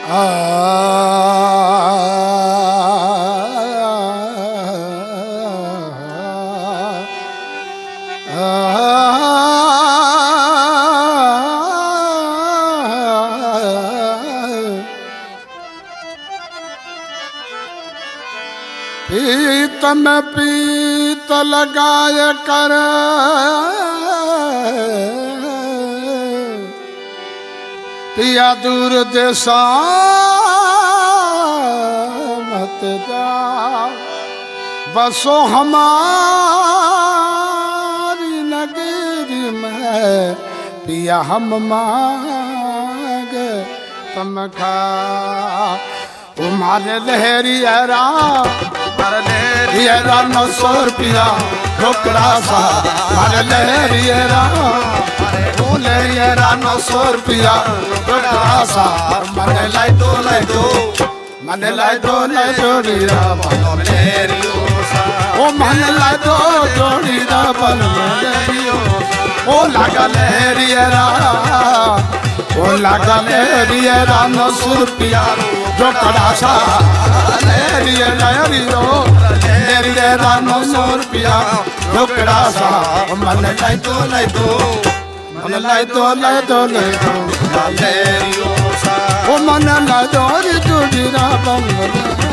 पीत में पीत लगाए कर पिया दूर देशा मत जा बसो हमारी नगरी में पिया हम मांग तम खा तुम्हारे लहरी हरा लहरियरा 900 रुपया ढोकड़ा सा मारे लहरियरा लहरियरा 900 रुपया ढोकड़ा सा मने लाई दो मने लाई दो जोड़ीरा लहरियो सा ओ मने लाई दो जोड़ीरा लहरियो ओ लगा लहरियरा ओ लगा लहरियरा 900 रुपया ढोकड़ा सा लहरियरा 900 रुपया ढोकड़ा सा मन लाई दो मन लाई दो लहरियो सा ओ मन लाई दो जोड़ीरा बंगला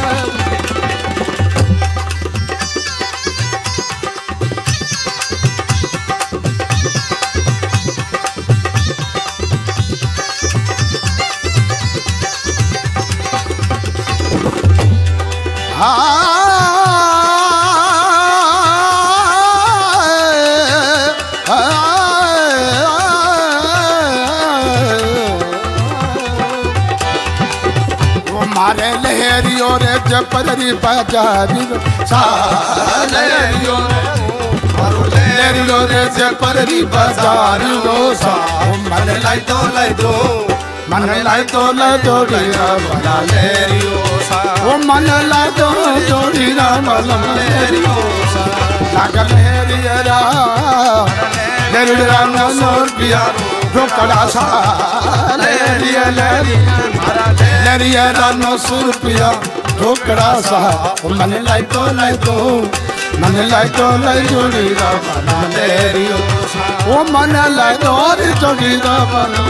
मारे लहरियो रे जपरी बाजारी लहरियो रे जपरी बाजारी सा मन लाई दो मन लाई दो जोड़ीरा वाला लहरियो सा ओ मन लाई दो जोड़ीरा वाला लहरियो सा लगा लहरियरा 900 रुपया ढोकड़ा सा लहरियरा 900 रुपया ढोकड़ा सा मन लाई दो मन लाई दो जोड़ीरा वाला लहरियो सा ओ मन लाई दो जोड़ीरा वाला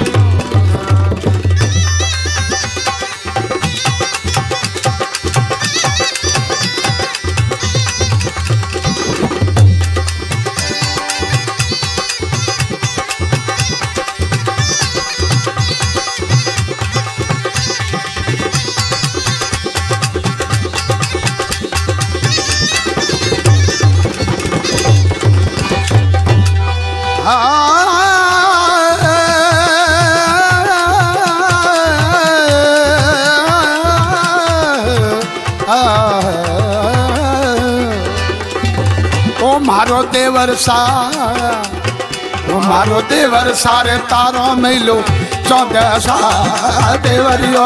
ओ मारो देवर सारे तारो मिलो 14 सा देवरियो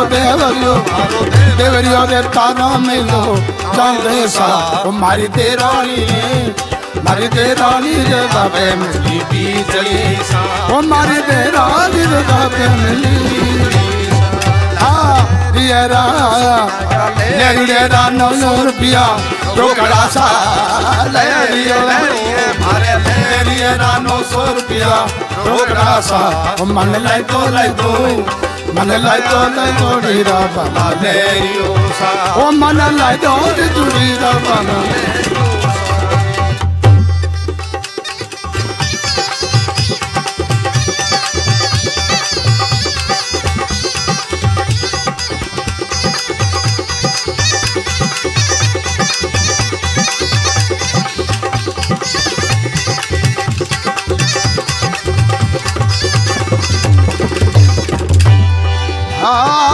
रे तारो मिलो 14 सा ओ मारी देरानी रे बाबे मिली बीजली सा ओ मारी देरानी रे बाबे मिली लहरियरा 900 रुपया ढोकड़ा सा लहरियरा 900 रुपया ढोकड़ा सा मन लाई दो जोड़ीरा वाला लहरियो सा ओ मन लाई दो जोड़ीरा वाला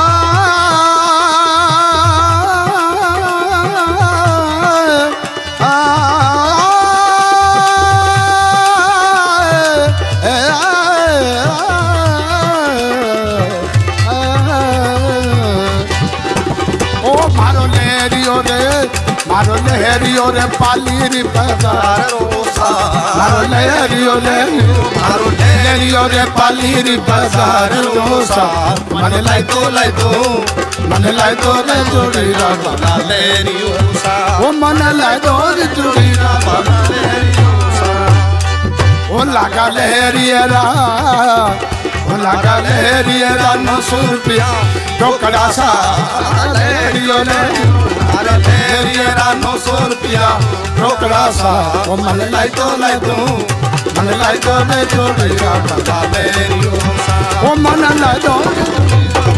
ओ मारो लहरियो रे पाली रे बाजार रोसा मारो लहरियो रे पाली रे बाजार रोसा मन लाई तो ले जोड़ी रा बाला लहरियो सा ओ मन लाई तो जोड़ी रा बाला लहरियो सा ओ लगा लहरिया 900 रुपया टोकरा सा लहरिया 900 रुपया टोकरा सा ओ मन लाई तो ले जोड़ी रा बाला लहरियो सा ओ मन लाई तो